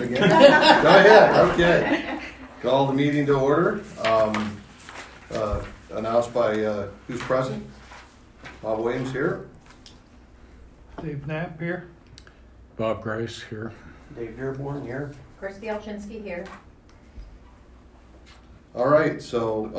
again? Go ahead, okay. Call the meeting to order. Announced by who's present? Bob Williams here. Dave Knapp here. Bob Grice here. Dave Dearborn here. Christy Alchinsky here. All right, so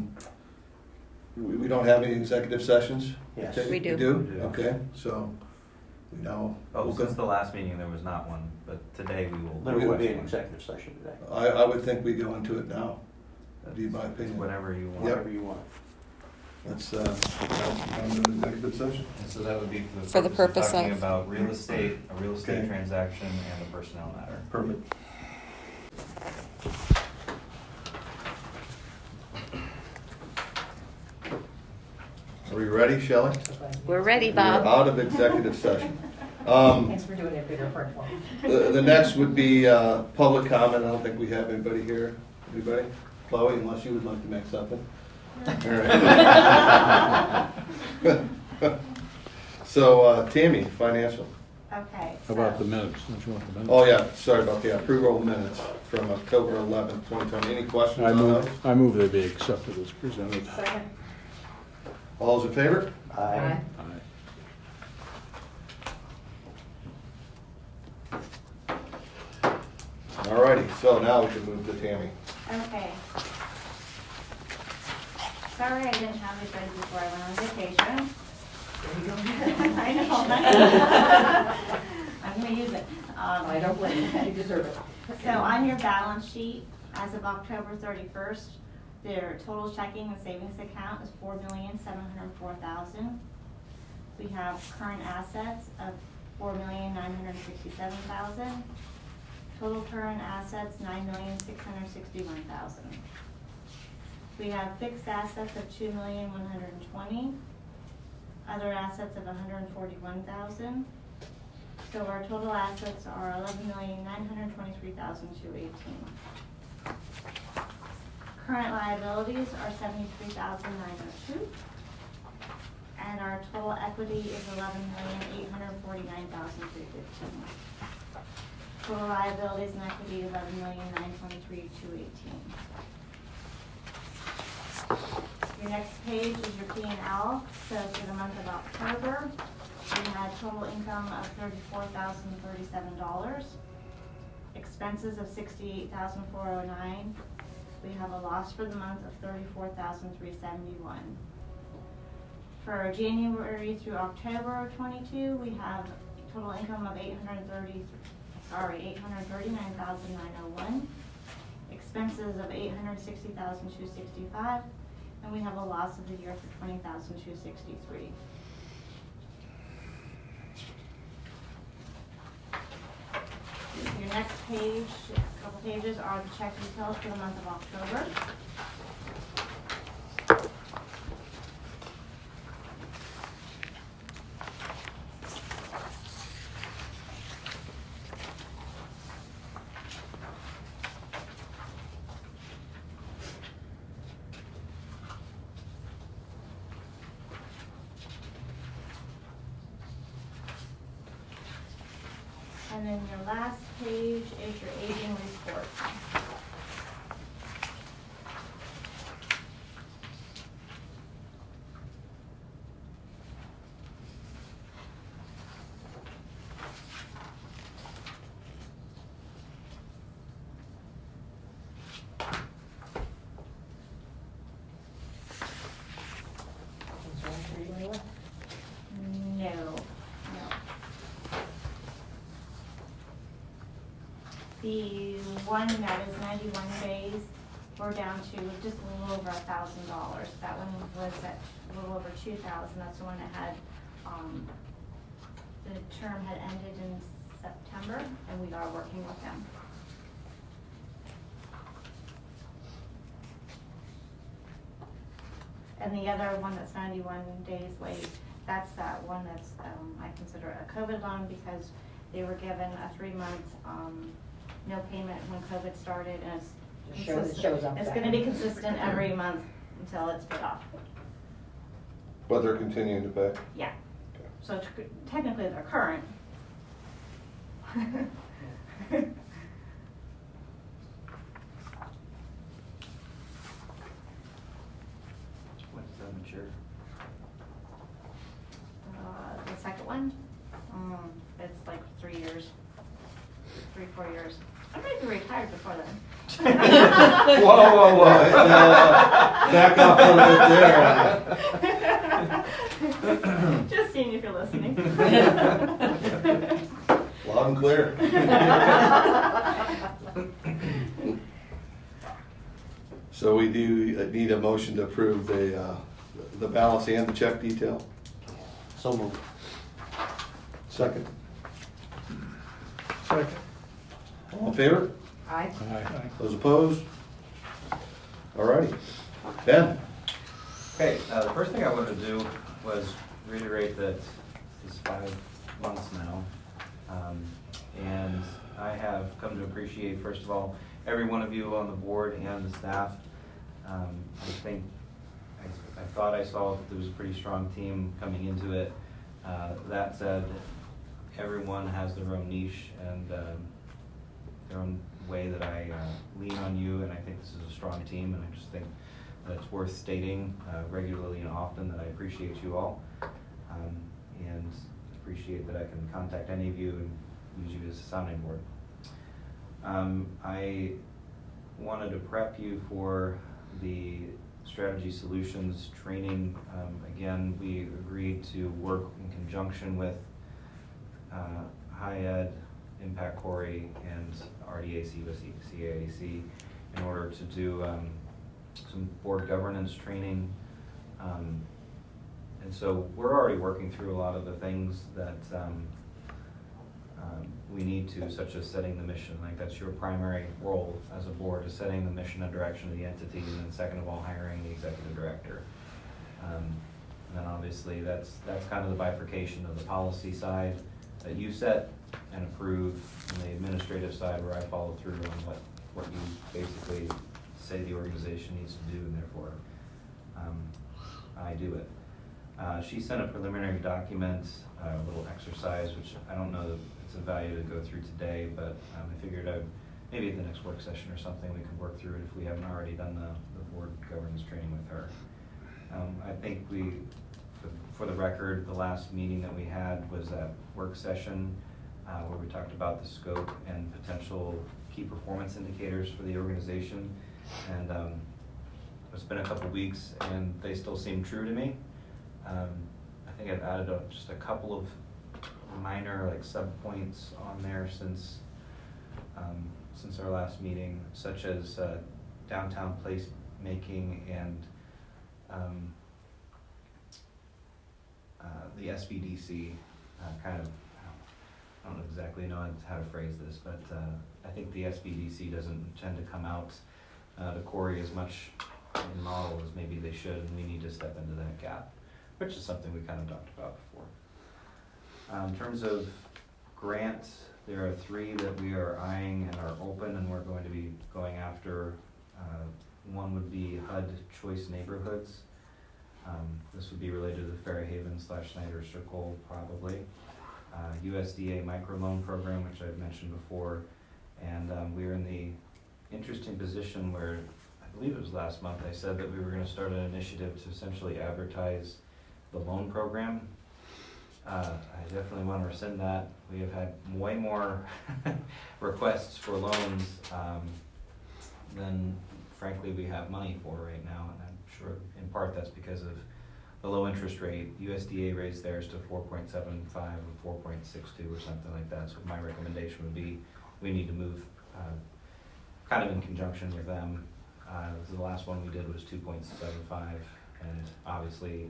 we don't have any executive sessions? Yes. Okay, We do. We do? We do. Okay, so we now. Since the last meeting there was not one, but today we will. There will be an executive session today. I would think we go into it now. That'd be my opinion. Whatever you want. Whatever you want. Let's go into executive session. And so that would be For the purpose talking of- about real estate, a real estate Okay. transaction, and a personnel matter. Perfect. Are we ready, Shelley? We're ready, We're Bob. out of executive session. Thanks for doing it bigger part for me. The next would be public comment. I don't think we have anybody here. Anybody? Chloe, unless you would like to make something. All right. So, Tammy, financial. Okay. How about the minutes? Don't you want the minutes? Oh, yeah, sorry about the approval of minutes from October 11th, 2020. Any questions on those? I move they be accepted as presented. Second. All those in favor? Aye. All righty, so now we can move to Tammy. Okay. Sorry I didn't have these ready before I went on vacation. I know. I'm gonna use it. I don't blame you, you deserve it. So on your balance sheet, as of October 31st, their total checking and savings account is $4,704,000. We have current assets of $4,967,000. Total current assets, $9,661,000. We have fixed assets of $2,120,000. Other assets of $141,000. So our total assets are $11,923,218. Current liabilities are $73,902. And our total equity is $11,849,315. Total liabilities and equity $11,923,218. Your next page is your P&L. So for the month of October, we had total income of $34,037. Expenses of $68,409. We have a loss for the month of $34,371. For January through October of 22, we have total income of $839,901. Expenses of $860,265, and we have a loss of the year for $20,263. Your next page, a couple pages, are the check details for the month of October. And then your last page is your aging report. No, no. The one that is 91 days, we're down to just a little over $1,000. That one was at a little over $2,000. That's the one that had, the term had ended in September, and we are working with them. And the other one that's 91 days late, that's that one that's, I consider a COVID loan because they were given a 3-month, no payment when COVID started, and it's Shows up. It's gonna be consistent every month until it's paid off. But they're continuing to pay? Yeah. So technically they're current. 34 years. I might be retired before then. Whoa. Back off a little bit there. Just seeing if you're listening. Loud and clear. So we do need a motion to approve the balance and the check detail. So moved. Second. Second. All in favor? Aye. Aye. Those opposed? Alrighty. Ben? Okay, the first thing I wanted to do was reiterate that it's 5 months now. And I have come to appreciate, first of all, every one of you on the board and the staff. I thought I saw that there was a pretty strong team coming into it. That said, everyone has their own niche and their own way that I lean on you, and I think this is a strong team, and I just think that it's worth stating regularly and often that I appreciate you all, and appreciate that I can contact any of you and use you as a sounding board. I wanted to prep you for the Strategy Solutions training. Again, we agreed to work in conjunction with High Ed, Impact Corey, and RDAC with CAAC in order to do some board governance training. And so we're already working through a lot of the things that we need to, such as setting the mission. Like, that's your primary role as a board, is setting the mission and direction of the entity, and then second of all, hiring the executive director. And then obviously that's kind of the bifurcation of the policy side that you set and approve, and the administrative side where I follow through on what you basically say the organization needs to do, and therefore I do it. She sent a preliminary document, a little exercise, which I don't know that it's of value to go through today, but I figured maybe at the next work session or something we could work through it if we haven't already done the board governance training with her. I think for the record, the last meeting that we had was that work session where we talked about the scope and potential key performance indicators for the organization. And it's been a couple weeks and they still seem true to me. I think I've added just a couple of minor sub-points on there since our last meeting, such as downtown place making and the SBDC kind of, I don't exactly know how to phrase this, but I think the SBDC doesn't tend to come out to Corey as much in model as maybe they should, and we need to step into that gap, which is something we kind of talked about before. In terms of grants, there are 3 that we are eyeing and are open, and we're going to be going after. One would be HUD Choice Neighborhoods. This would be related to the Fairhaven / Snyder Circle, probably. USDA microloan program, which I've mentioned before, and we're in the interesting position where, I believe it was last month, I said that we were going to start an initiative to essentially advertise the loan program. I definitely want to rescind that. We have had way more requests for loans than, frankly, we have money for right now, and I'm sure in part that's because of the low interest rate. USDA raised theirs to 4.75 or 4.62 or something like that, so my recommendation would be we need to move kind of in conjunction with them. The last one we did was 2.75, and obviously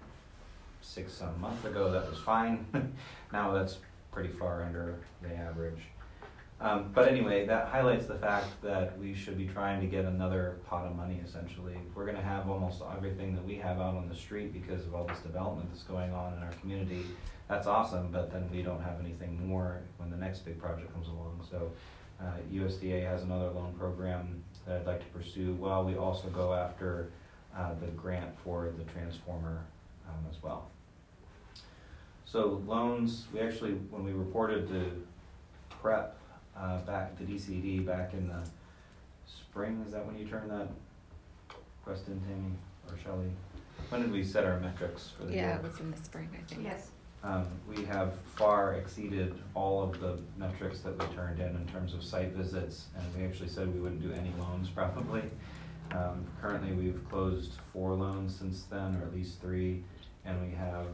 6 months ago that was fine. Now that's pretty far under the average. But anyway, that highlights the fact that we should be trying to get another pot of money, essentially. We're going to have almost everything that we have out on the street because of all this development that's going on in our community. That's awesome, but then we don't have anything more when the next big project comes along. So USDA has another loan program that I'd like to pursue, while we also go after the grant for the transformer as well. So loans, we actually, when we reported to PREP back to DCD back in the spring, is that when you turned that request in, Tammy or Shelley? When did we set our metrics for the year? Yeah, it was in the spring, I think. Yes. We have far exceeded all of the metrics that we turned in terms of site visits, and we actually said we wouldn't do any loans probably. Currently, we've closed 4 loans since then, or at least 3, and we have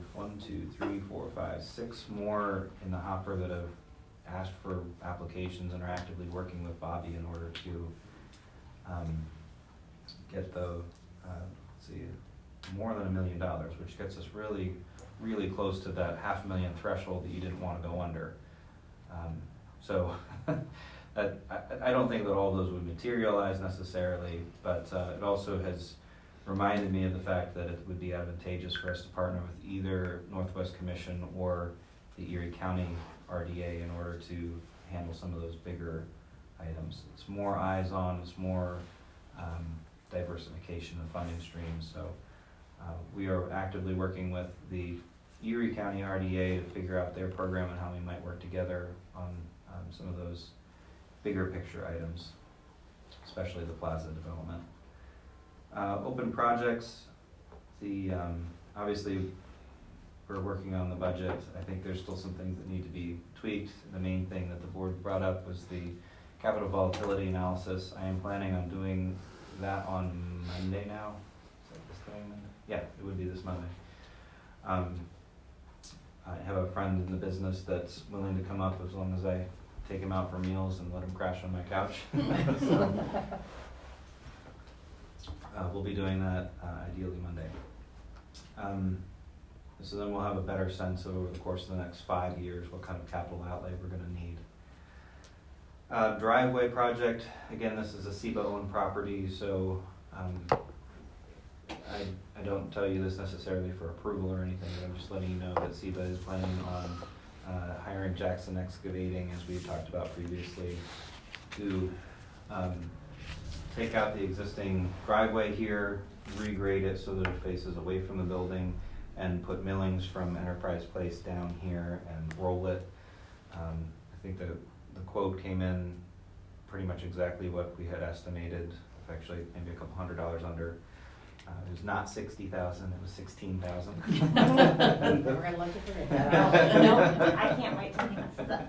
6 more in the hopper that have asked for applications and are actively working with Bobby in order to get the, more than $1 million, which gets us really, really close to that $500,000 threshold that you didn't want to go under. So I don't think that all of those would materialize necessarily, but it also has reminded me of the fact that it would be advantageous for us to partner with either Northwest Commission or the Erie County RDA in order to handle some of those bigger items. It's more eyes on, it's more diversification of funding streams. So we are actively working with the Erie County RDA to figure out their program and how we might work together on some of those bigger picture items, especially the plaza development. Open projects, obviously we're working on the budget. I think there's still some things that need to be tweaked. The main thing that the board brought up was the capital volatility analysis. I am planning on doing that on Monday now. Is that this coming Monday? Yeah, it would be this Monday. I have a friend in the business that's willing to come up as long as I take him out for meals and let him crash on my couch. So, we'll be doing that ideally Monday. So then we'll have a better sense of, over the course of the next 5 years, what kind of capital outlay we're going to need. Driveway project, again, this is a SEBA-owned property, so I don't tell you this necessarily for approval or anything, but I'm just letting you know that SEBA is planning on hiring Jackson Excavating, as we talked about previously, to take out the existing driveway here, regrade it so that it faces away from the building, and put millings from Enterprise Place down here and roll it. I think the quote came in pretty much exactly what we had estimated, actually maybe a couple $100 under. It was not 60,000, it was 16,000. We're gonna let you forget that. No, I can't wait till he messes up.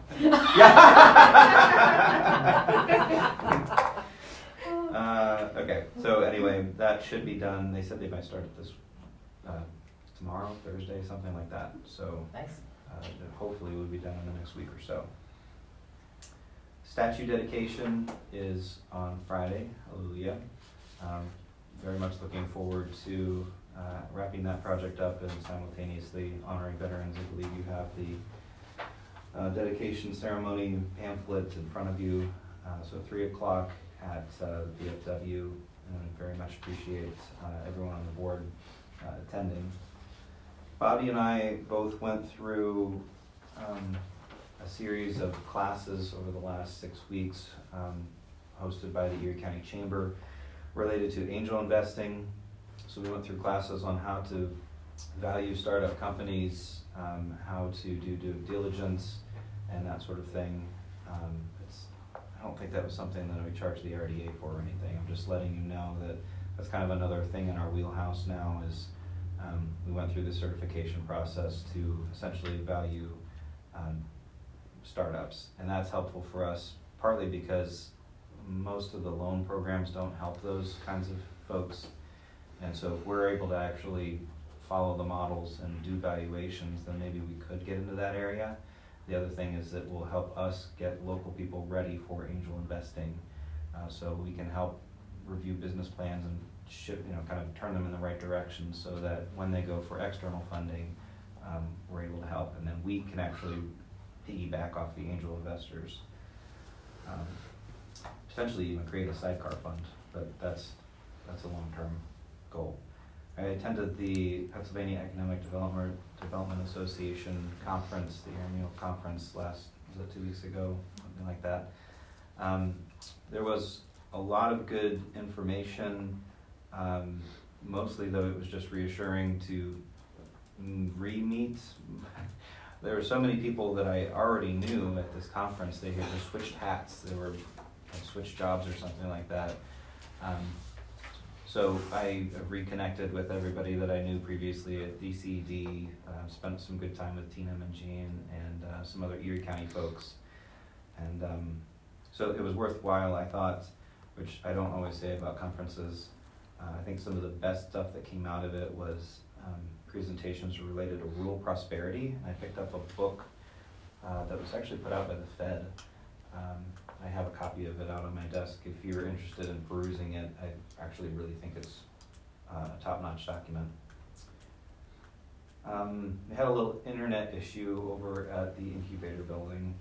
Okay, so anyway, that should be done. They said they might start it this tomorrow, Thursday, something like that. So Nice. hopefully it will be done in the next week or so. Statue dedication is on Friday. Hallelujah. Very much looking forward to wrapping that project up and simultaneously honoring veterans. I believe you have the dedication ceremony pamphlet in front of you. So 3 o'clock at BFW, and very much appreciate everyone on the board attending. Bobby and I both went through a series of classes over the last 6 weeks, hosted by the Erie County Chamber, related to angel investing. So we went through classes on how to value startup companies, how to do due diligence, and that sort of thing. I don't think that was something that we charged the RDA for or anything. I'm just letting you know that that's kind of another thing in our wheelhouse now is we went through the certification process to essentially value startups. And that's helpful for us, partly because most of the loan programs don't help those kinds of folks. And so if we're able to actually follow the models and do valuations, then maybe we could get into that area. The other thing is that will help us get local people ready for angel investing, so we can help review business plans and kind of turn them in the right direction so that when they go for external funding, we're able to help, and then we can actually piggyback off the angel investors. Potentially even create a sidecar fund, but that's a long-term goal. I attended the Pennsylvania Economic Development Association conference, the annual conference was it 2 weeks ago, something like that. There was a lot of good information, mostly though it was just reassuring to re-meet. There were so many people that I already knew at this conference. They had just switched hats, they were switched jobs or something like that. So I have reconnected with everybody that I knew previously at DCD, spent some good time with Tina and Jean and some other Erie County folks. And so it was worthwhile, I thought, which I don't always say about conferences. I think some of the best stuff that came out of it was presentations related to rural prosperity. I picked up a book that was actually put out by the Fed. I have a copy of it out on my desk. If you're interested in perusing it, I actually really think it's a top-notch document. We had a little internet issue over at the incubator building.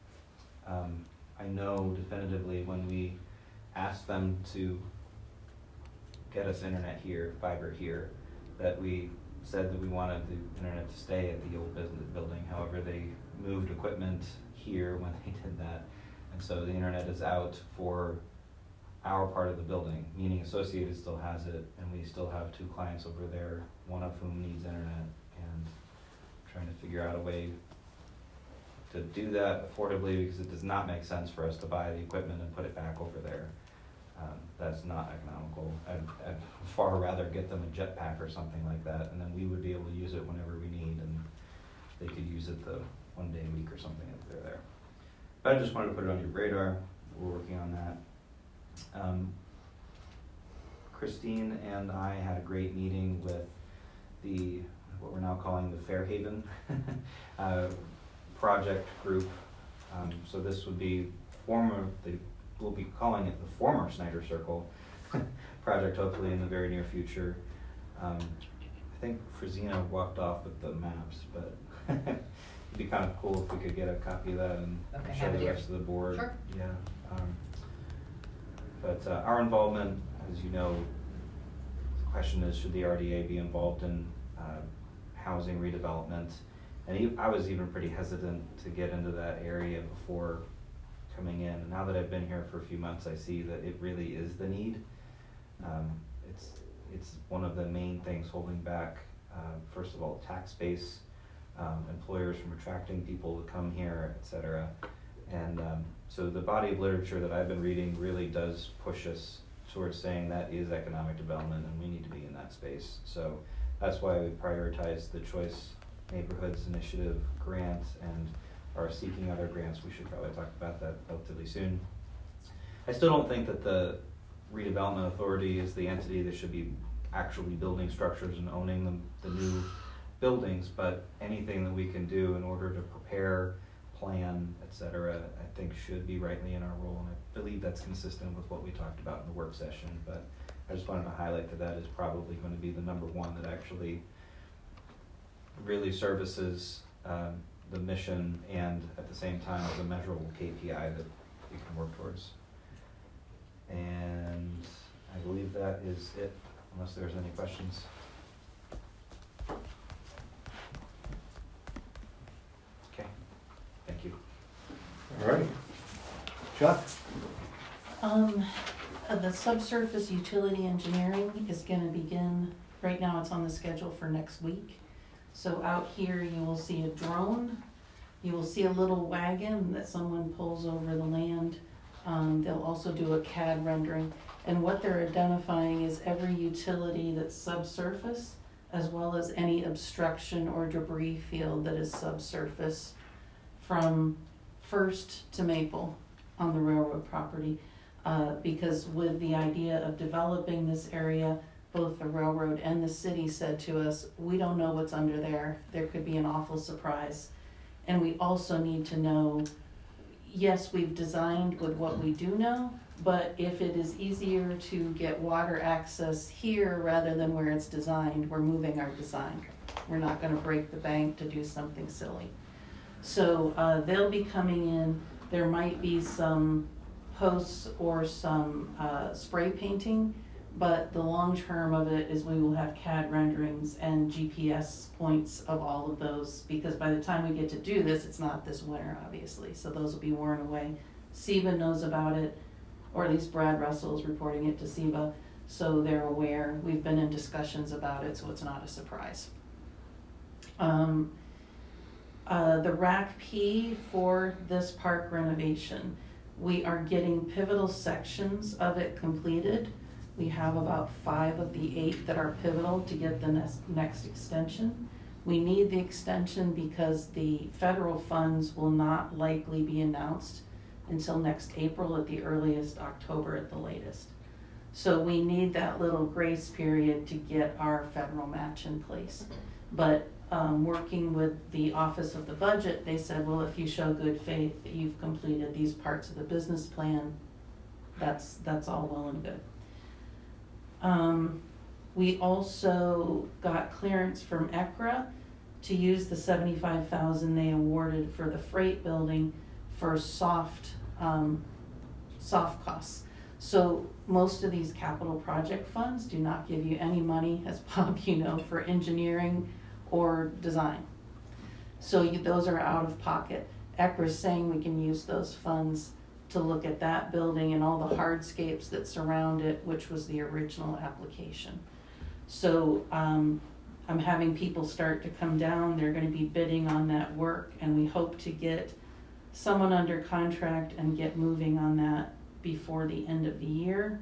I know definitively when we asked them to get us internet here, fiber here, that we said that we wanted the internet to stay at the old business building. However, they moved equipment here when they did that. And so the internet is out for our part of the building, meaning Associated still has it, and we still have 2 clients over there, one of whom needs internet, and trying to figure out a way to do that affordably, because it does not make sense for us to buy the equipment and put it back over there. That's not economical. I'd far rather get them a jetpack or something like that, and then we would be able to use it whenever we need, and they could use it the 1 day a week or something if they're there. But I just wanted to put it on your radar. We're working on that. Christine and I had a great meeting with the, what we're now calling the Fairhaven project group. So this would be we'll be calling it the former Snyder Circle project, hopefully in the very near future. I think Frazina walked off with the maps, but it'd be kind of cool if we could get a copy of that and Okay, show have it the here. rest of the board. Sure. Yeah. But our involvement, as you know, the question is, should the RDA be involved in housing redevelopment? And I was even pretty hesitant to get into that area before coming in. And now that I've been here for a few months, I see that it really is the need. It's one of the main things holding back, first of all, tax base, employers from attracting people to come here, et cetera. And so the body of literature that I've been reading really does push us towards saying that is economic development and we need to be in that space. So that's why we prioritize the Choice Neighborhoods Initiative grant and are seeking other grants. We should probably talk about that relatively soon. I still don't think that the redevelopment authority is the entity that should be actually building structures and owning the new buildings, but anything that we can do in order to prepare, plan, et cetera, I think should be rightly in our role, and I believe that's consistent with what we talked about in the work session. But I just wanted to highlight that is probably going to be the number one that actually really services the mission and at the same time is a measurable KPI that we can work towards. And I believe that is it, unless there's any questions. Okay, thank you. All right. Chuck? The subsurface utility engineering is gonna begin, right now it's on the schedule for next week. So out here you will see a drone, you will see a little wagon that someone pulls over the land. They'll also do a CAD rendering. And what they're identifying is every utility that's subsurface, as well as any obstruction or debris field that is subsurface from First to Maple on the railroad property. Because with the idea of developing this area, both the railroad and the city said to us, we don't know what's under there. There could be an awful surprise. And we also need to know, yes, we've designed with what we do know, but if it is easier to get water access here rather than where it's designed, we're moving our design. We're not gonna break the bank to do something silly. So they'll be coming in. There might be some posts or some spray painting, but the long term of it is we will have CAD renderings and GPS points of all of those, because by the time we get to do this, it's not this winter, obviously, so those will be worn away. SEBA knows about it, or at least Brad Russell is reporting it to SEBA, so they're aware. We've been in discussions about it, so it's not a surprise. The RAC P for this park renovation, we are getting pivotal sections of it completed. We have about 5 of the 8 that are pivotal to get the next extension. We need the extension because the federal funds will not likely be announced until next April at the earliest, October at the latest. So we need that little grace period to get our federal match in place. But working with the Office of the Budget, they said, well, if you show good faith that you've completed these parts of the business plan, that's all well and good. We also got clearance from ECRA to use the $75,000 they awarded for the freight building for soft costs. So most of these capital project funds do not give you any money, as Bob, you know, for engineering or design. So those are out of pocket. ECRA's saying we can use those funds to look at that building and all the hardscapes that surround it, which was the original application. So I'm having people start to come down. They're going to be bidding on that work, and we hope to get someone under contract and get moving on that before the end of the year.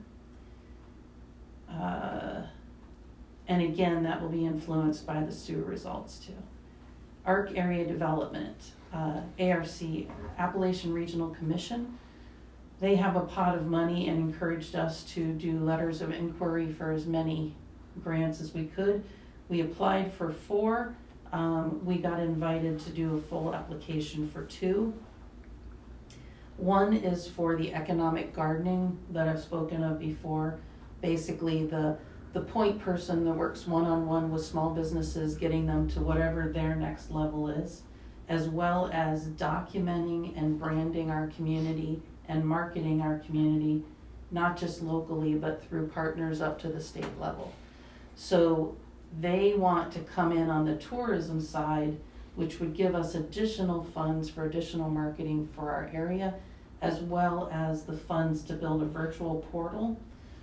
And again, that will be influenced by the sewer results too. ARC Area Development, ARC, Appalachian Regional Commission. They have a pot of money and encouraged us to do letters of inquiry for as many grants as we could. We applied for 4. We got invited to do a full application for 2. One is for the economic gardening that I've spoken of before. Basically the point person that works one-on-one with small businesses, getting them to whatever their next level is, as well as documenting and branding our community and marketing our community, not just locally, but through partners up to the state level. So they want to come in on the tourism side, which would give us additional funds for additional marketing for our area, as well as the funds to build a virtual portal.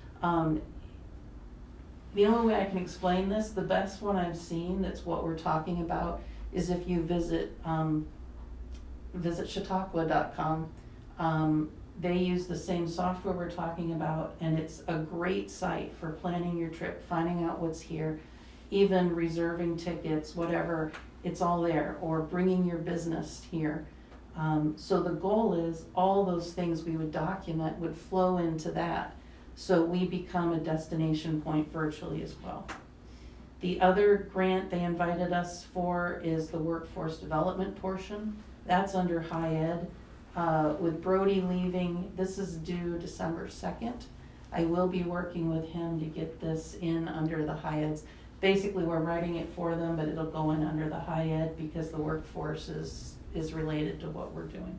The only way I can explain this, the best one I've seen that's what we're talking about, is if you visit Chautauqua.com. They use the same software we're talking about, and it's a great site for planning your trip, finding out what's here, even reserving tickets, whatever, it's all there, or bringing your business here. So the goal is all those things we would document would flow into that, so we become a destination point virtually as well. The other grant they invited us for is the workforce development portion. That's under high ed. With Brody leaving, this is due December 2nd. I will be working with him to get this in under the high eds. Basically, we're writing it for them, but it'll go in under the high ed because the workforce is related to what we're doing.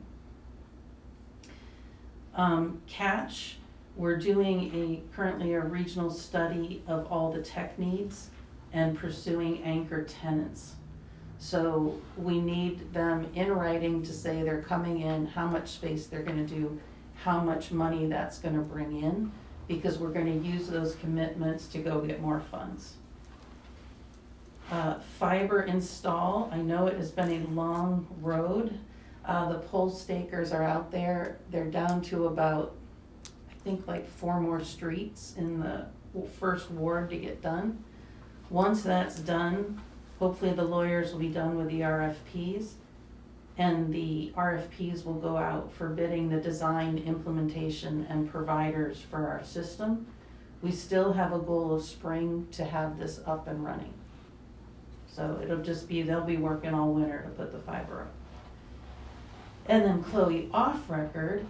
Catch, we're doing currently a regional study of all the tech needs and pursuing anchor tenants. So we need them in writing to say they're coming in, how much space they're going to do, how much money that's going to bring in, because we're going to use those commitments to go get more funds. Fiber install, I know it has been a long road. The pole stakers are out there. They're down to about, I think, like 4 more streets in the first ward to get done. Once that's done, hopefully the lawyers will be done with the RFPs, and the RFPs will go out for bidding the design, implementation, and providers for our system. We still have a goal of spring to have this up and running. So it'll just be, they'll be working all winter to put the fiber up. And then Chloe, off record,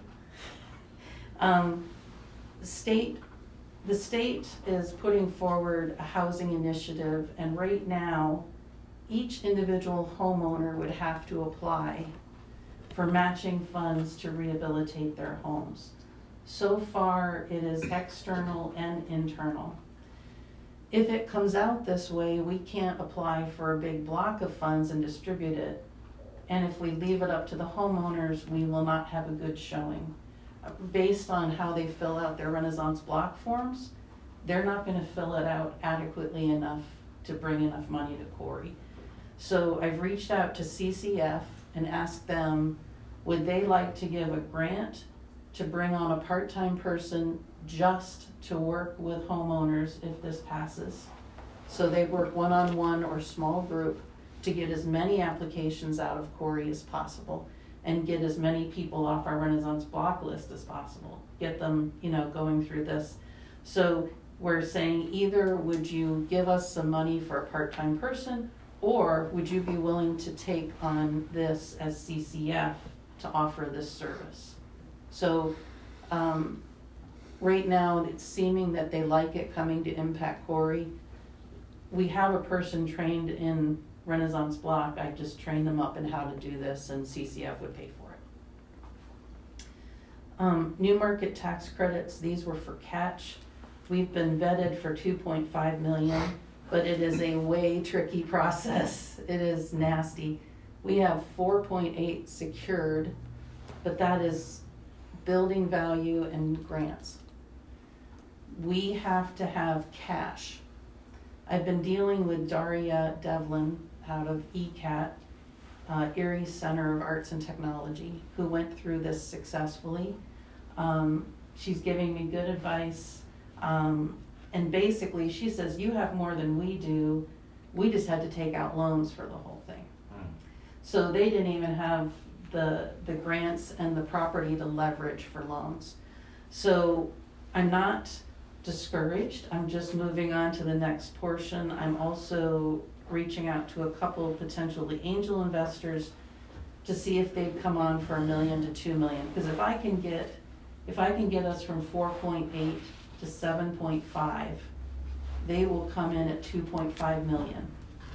the state is putting forward a housing initiative, and right now, each individual homeowner would have to apply for matching funds to rehabilitate their homes. So far, it is external and internal. If it comes out this way, we can't apply for a big block of funds and distribute it. And if we leave it up to the homeowners, we will not have a good showing. Based on how they fill out their Renaissance block forms, they're not going to fill it out adequately enough to bring enough money to Corey. So I've reached out to CCF and asked them, would they like to give a grant to bring on a part-time person just to work with homeowners if this passes. So they work one-on-one or small group to get as many applications out of Corey as possible and get as many people off our Renaissance block list as possible. Get them, going through this. So we're saying either would you give us some money for a part-time person, or would you be willing to take on this as CCF to offer this service? So right now it's seeming that they like it coming to Impact Corey. We have a person trained in Renaissance Block. I just trained them up in how to do this, and CCF would pay for it. New market tax credits, these were for Catch. We've been vetted for 2.5 million, but it is a way tricky process. It is nasty. We have 4.8 secured, but that is building value and grants. We have to have cash. I've been dealing with Daria Devlin out of ECAT, Erie Center of Arts and Technology, who went through this successfully. She's giving me good advice. And basically she says, you have more than we do. We just had to take out loans for the whole thing. So they didn't even have the grants and the property to leverage for loans. So I'm not discouraged. I'm just moving on to the next portion. I'm also reaching out to a couple of potentially angel investors to see if they'd come on for $1 million to $2 million. Because if I can get us from 4.8 to 7.5, they will come in at 2.5 million.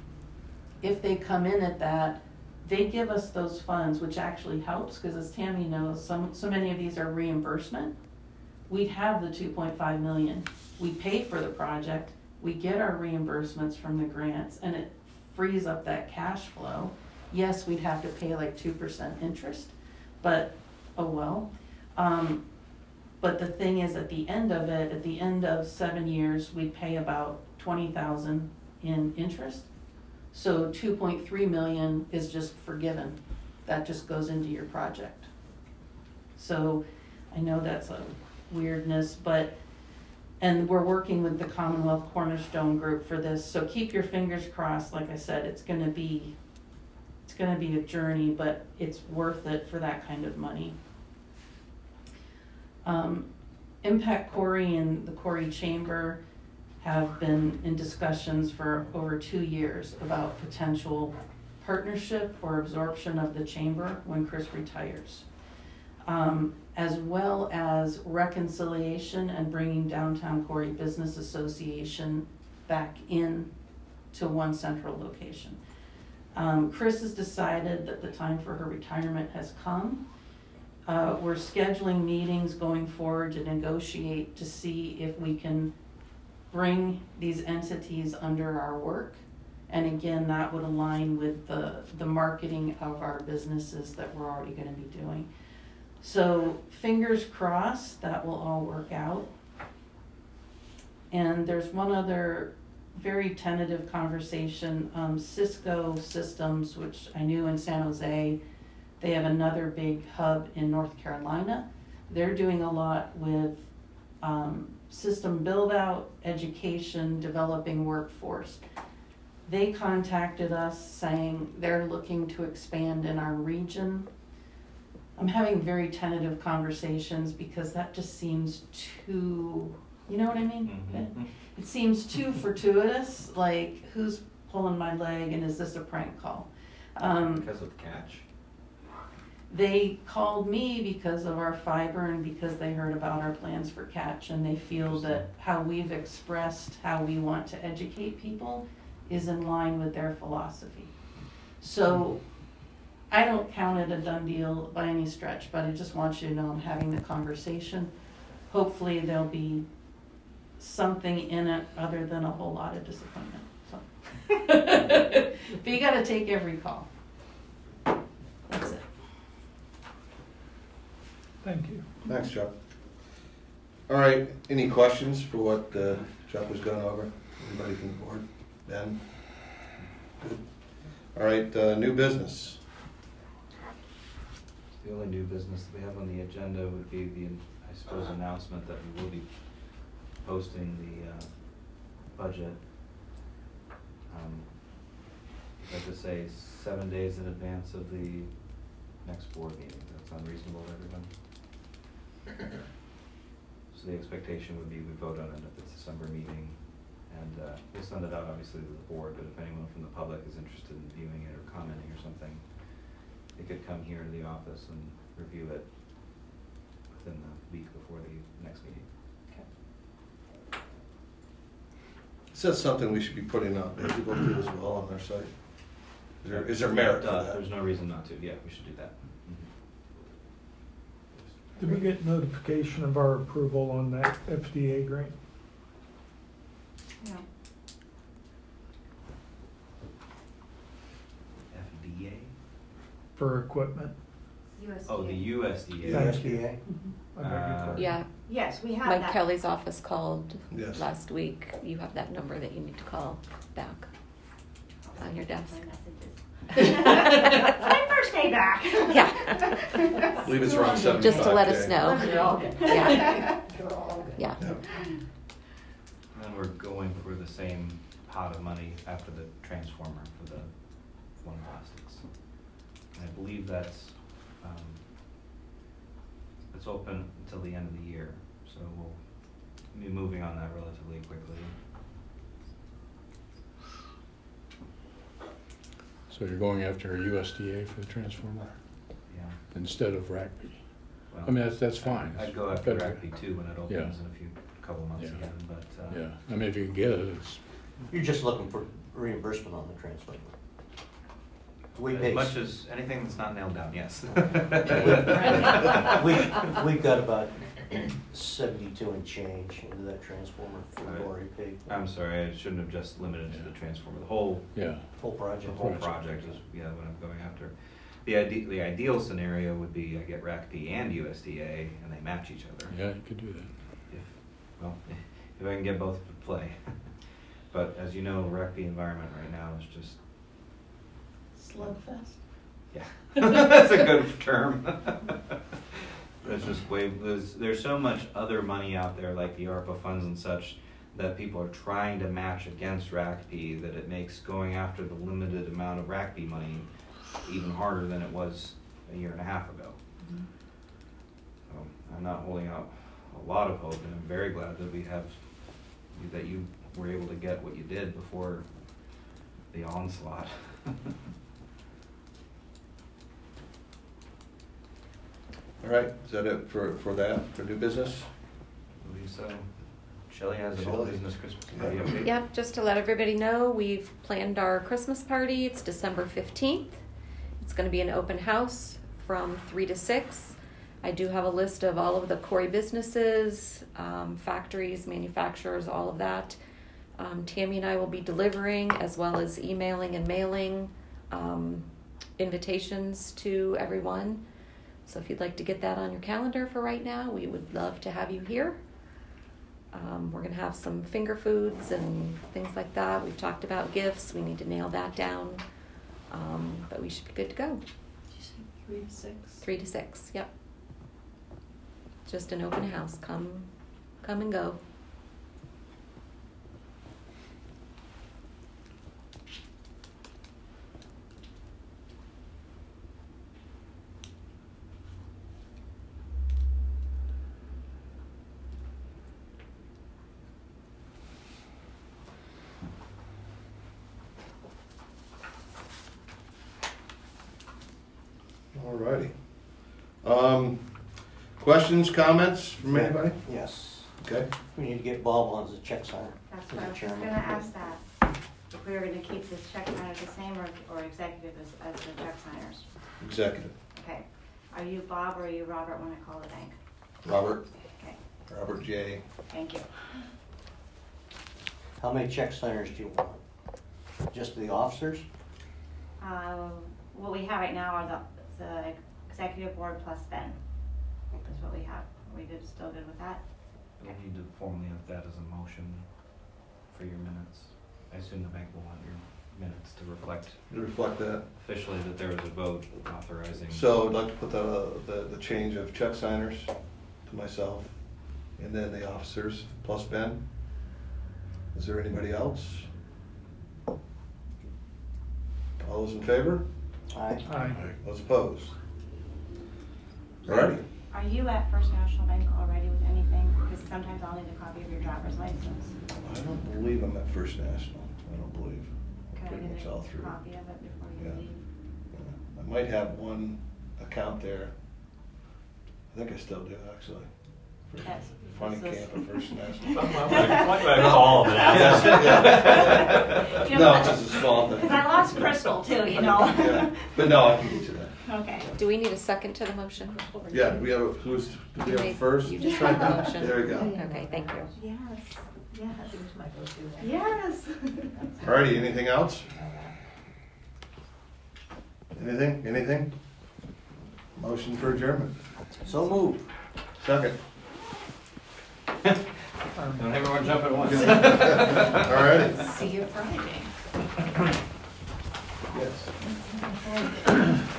If they come in at that, they give us those funds, which actually helps, because as Tammy knows, so many of these are reimbursement. We'd have the 2.5 million. We pay for the project, we get our reimbursements from the grants, and it frees up that cash flow. Yes, we'd have to pay like 2% interest, but oh well. But the thing is, at the end of it, at the end of 7 years, we pay about $20,000 in interest. So 2.3 million is just forgiven. That just goes into your project. So I know that's a weirdness, and we're working with the Commonwealth Cornerstone Group for this. So keep your fingers crossed. Like I said, it's gonna be a journey, but it's worth it for that kind of money. Impact Corey and the Corey Chamber have been in discussions for over 2 years about potential partnership or absorption of the chamber when Chris retires, as well as reconciliation and bringing Downtown Corey Business Association back in to one central location. Chris has decided that the time for her retirement has come. We're scheduling meetings going forward to negotiate to see if we can bring these entities under our work. And again, that would align with the marketing of our businesses that we're already going to be doing. So fingers crossed that will all work out. And there's one other very tentative conversation. Cisco Systems, which I knew in San Jose, they have another big hub in North Carolina. They're doing a lot with system build out, education, developing workforce. They contacted us saying they're looking to expand in our region. I'm having very tentative conversations because that just seems too, you know what I mean? Mm-hmm. It seems too fortuitous, like who's pulling my leg and is this a prank call? Because of Catch? They called me because of our fiber and because they heard about our plans for Catch, and they feel that how we've expressed how we want to educate people is in line with their philosophy. So I don't count it a done deal by any stretch, but I just want you to know I'm having the conversation. Hopefully there'll be something in it other than a whole lot of disappointment. So. But you gotta take every call. That's it. Thank you. Thanks, Chuck. All right, any questions for what Chuck was going over? Anybody from the board? Ben? Good. All right, new business. The only new business that we have on the agenda would be the, I suppose, announcement that we will be posting the budget. Like to say 7 days in advance of the next board meeting. That's unreasonable to everyone. So the expectation would be we vote on it at the December meeting, and we'll send it out obviously to the board, but if anyone from the public is interested in viewing it or commenting or something, they could come here to the office and review it within the week before the next meeting. Is that something we should be putting out there to go through as well on our site? Is there merit for that? There's no reason not to. Yeah, we should do that. Did we get notification of our approval on that FDA grant? No. FDA? For equipment? USDA. Oh, the USDA. Thank you. USDA. I beg your pardon. Yeah, Yes, we have Mike that. Kelly's office called Yes. last week. You have that number that you need to call back on your desk. My messages. It's my first day back. Yeah. I believe it's around 75K. Just to let us know. You're all good. Yeah. You're all good. Yeah. Yeah. And then we're going for the same pot of money after the transformer for the One Plastics. And I believe that's it's open until the end of the year, so we'll be moving on that relatively quickly. So you're going after USDA for the transformer Yeah. instead of RACP? Well, I mean, that's fine. I'd go after Better- RACP too when it opens in a couple months Yeah. again, but Yeah, I mean, if you can get it, it's, You're just looking for reimbursement on the transfer. We as pay, much as anything that's not nailed down, yes. we've got about 72 and change into that transformer for Right. already paid. I'm sorry, I shouldn't have just limited to the transformer. The whole yeah. Full project. The whole project is, yeah, what I'm going after. The ideal scenario would be I get RACP and USDA and they match each other. Yeah, you could do that. If I can get both to play. But as you know, RACP environment right now is just, Slugfest. yeah, that's a good term. There's just there's so much other money out there like the ARPA funds and such that people are trying to match against RACP that it makes going after the limited amount of RACP money even harder than it was a year and a half ago. Mhm. So I'm not holding out a lot of hope, and I'm very glad that you were able to get what you did before the onslaught. All right, is that it for that, for new business? I believe so. Shelley has an old Shelley. business Christmas party update. Yep, just to let everybody know, we've planned our Christmas party. It's December 15th. It's going to be an open house from 3 to 6. I do have a list of all of the Corey businesses, factories, manufacturers, all of that. Tammy and I will be delivering as well as emailing and mailing invitations to everyone. So if you'd like to get that on your calendar for right now, we would love to have you here. We're going to have some finger foods and things like that. We've talked about gifts. We need to nail that down. But we should be good to go. Did you say 3 to 6? 3 to 6, yep. Just an open house. Come and go. All righty. Questions, comments from anybody? Yes. Okay. We need to get Bob on as a check signer. That's as what a I was chairman. gonna ask that. If we were gonna keep this check signer the same or executive as the check signers. Executive. Okay. Are you Bob or are you Robert when I call the bank? Robert. Okay, Robert J. thank you. How many check signers do you want? Just the officers? What we have right now are the executive board plus Ben. That's what we have. Are we good, still good with that? You'll need to formally have that as a motion for your minutes. I assume the bank will want your minutes to reflect To reflect that. officially that there was a vote authorizing. So I'd like to put the change of check signers to myself, and then the officers plus Ben. Is there anybody else? All those in favor? Aye. Aye. Those opposed? Alrighty. Are you at First National Bank already with anything? Because sometimes I'll need a copy of your driver's license. I don't believe I'm at First National. I don't believe. Could I Pretty much get all a through. copy of it before Yeah. you leave? I might have one account there. I think I still do, actually. For Yes. Funny This is- camp at First National. Might call them and ask. Yes, yeah. No, it's just a small thing. Because I lost Crystal too, you know? Yeah, but no, I can get you that. Okay. Do we need a second to the motion? Yeah, do we have a, do we have a first? You just read the motion. There we go. Okay, thank you. Yes, yes, She was my go-to. yes. Alrighty, anything else? Anything? Motion for adjournment. So moved. Second. Don't everyone jump at once. Alrighty, See you Friday. yes.